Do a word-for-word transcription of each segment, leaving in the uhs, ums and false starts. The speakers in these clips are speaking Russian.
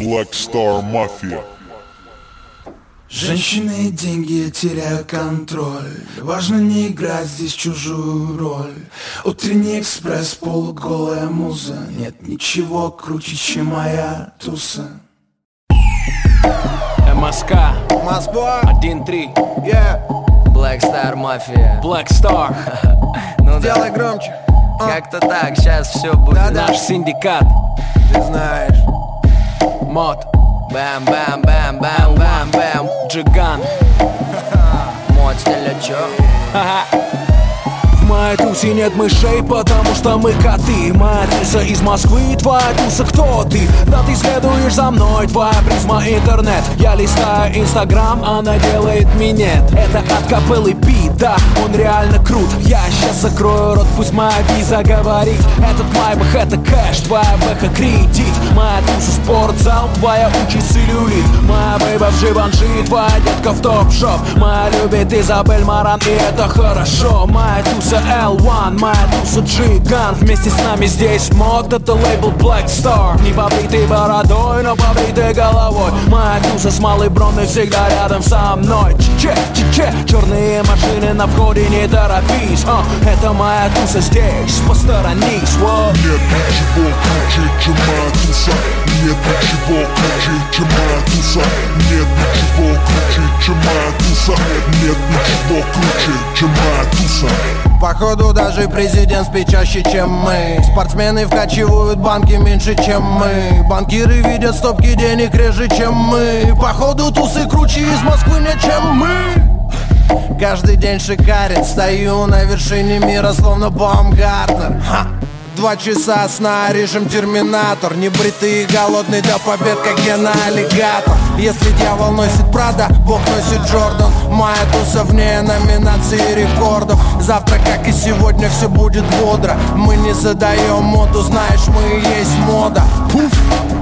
Black Star Mafia. Женщины и деньги, я теряю контроль. Важно не играть здесь чужую роль. Утренний экспресс, полуголая муза. Нет ничего круче, чем моя туса. МСК Москва один три yeah. Black Star Mafia. Black Star. Ну Делай да, громче. как-то так, сейчас все будет. Да-да. Наш синдикат. Ты знаешь. Мод. Бэм-бэм-бэм-бэм-бэм-бэм. Джиган. Мод стиля чё? В моей тусе нет мышей, потому что мы коты. Моя туса из Москвы, твоя туса кто ты? Да ты следуешь за мной, твоя призма интернет. Я листаю инстаграм, она делает минет. Это от капеллы бит, да, он реально крут. Я сейчас закрою рот, пусть моя виза говорит. Этот майбах, это кэш, твоя бэха кредит. Моя туса спортзал, твоя учится люлит. Моя бейба в Живанши, твоя детка в топ-шоп. Моя любит Изабель Маран, и это хорошо. Моя туса эл один, моя туса Джиган. Вместе с нами здесь мод, это лейбл Black Star. Не побритой бородой, но побритой головой. Моя туса с малой броной всегда рядом со мной. Че, че, че, черные машины на входе, не торопись. а, Это моя туса здесь, посторонись. Воу. Нет ничего круче, чем моя туса. Нет ничего круче, чем моя туса. Нет ничего круче, чем моя туса. Нет ничего круче, чем моя туса. Походу даже президент спит чаще, чем мы. Спортсмены вкачивают банки меньше, чем мы. Банкиры видят стопки денег реже, чем мы. Походу тусы круче из Москвы, не чем мы. Каждый день шикарен, стою на вершине мира, словно Баумгартнер. Ха! Два часа сна, режим терминатор. Небритый и голодный до побед, как гена-аллигатор. Если дьявол носит Прада, Бог носит Джордан. Моя туса вне номинации рекордов. Завтра, как и сегодня, все будет бодро. Мы не задаем моду, знаешь, мы и есть мода. Пуф!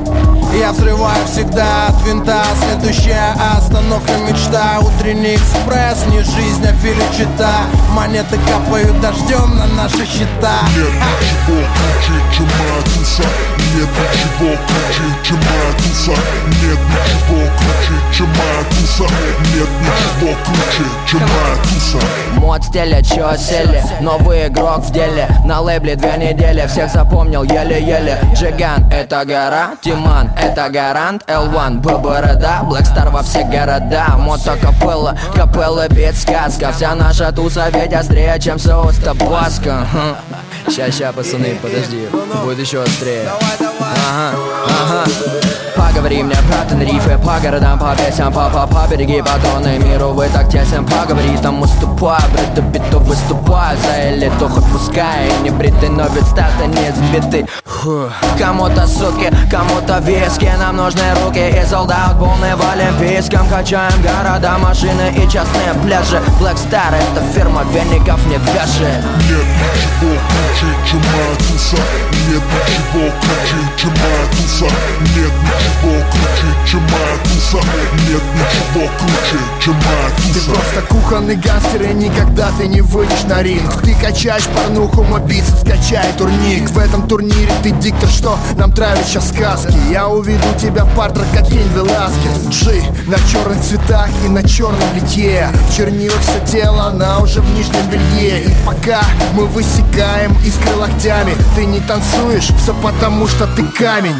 Я взрываю всегда от винта. Следующая остановка мечта. Утренний экспресс, не жизнь, а филичита. Монеты капают дождем на наши счета. Нет ничего круче, чем моя туса. Нет ничего круче, чем моя туса. Нет ничего круче, чем моя туса. Нет ничего круче, чем моя туса. Мод стиля чё сели, новый игрок в деле. На лейбле две недели, всех запомнил еле-еле. Джиган это гора, Тиман это гарант, эл один Б-борода, Black Star во все города. Мото капелла, капелла бит сказка. Вся наша туса ведь острее, чем соус табаско. Ща, ща, пацаны, подожди, будет еще острее. Ага, ага. Поговори мне про Тенрифе, по городам, по песням, по по по береги батоны. Миру вы так тесен, поговори, там уступай. Брэда биту выступай, за элиту хоть пускай. Не бритый, но ведь старта не сбитый. Кому-то суки, кому-то виски. Нам нужны руки и солдат полный в олимпийском. Качаем города, машины и частные пляжи. Black Star это фирма веников, не вяжи. Нет ничего круче, чем моя туса. Нет ничего круче, чем моя туса. Нет ничего круче, чем моя туса. Нет ничего круче, чем моя туса. Ты просто кухонный гангстер, и никогда ты не выйдешь на ринг. Ты качаешь порнуху, мой бицепс качай турник. В этом турнире ты диктор, что нам травит сейчас сказки. Я уведу тебя в партер, как Кейн Веласкес. Джи на черных цветах и на черном литье. В чернилах все тело, она уже в нижнем белье. И пока мы высекаем искры локтями, ты не танцуешь, все потому что ты камень.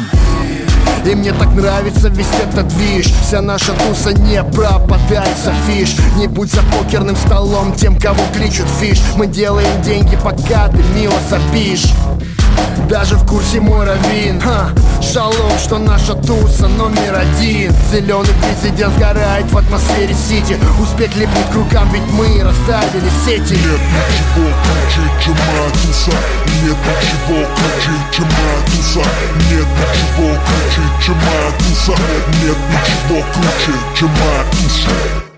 И мне так нравится весь этот движ. Вся наша туса не пропадается фиш. Не будь за покерным столом тем, кого кличут фиш. Мы делаем деньги, пока ты мило сопишь. Даже в курсе мой раввин. Ха, шалом, что наша туса номер один. Зеленый президент сгорает в атмосфере сити. Успех липнет к рукам, ведь мы расставили сети. Нет ничего круче, чем моя туса. Нет ничего круче, чем моя туса. Нет ничего круче, чем моя туса. Нет ничего круче, чем моя туса.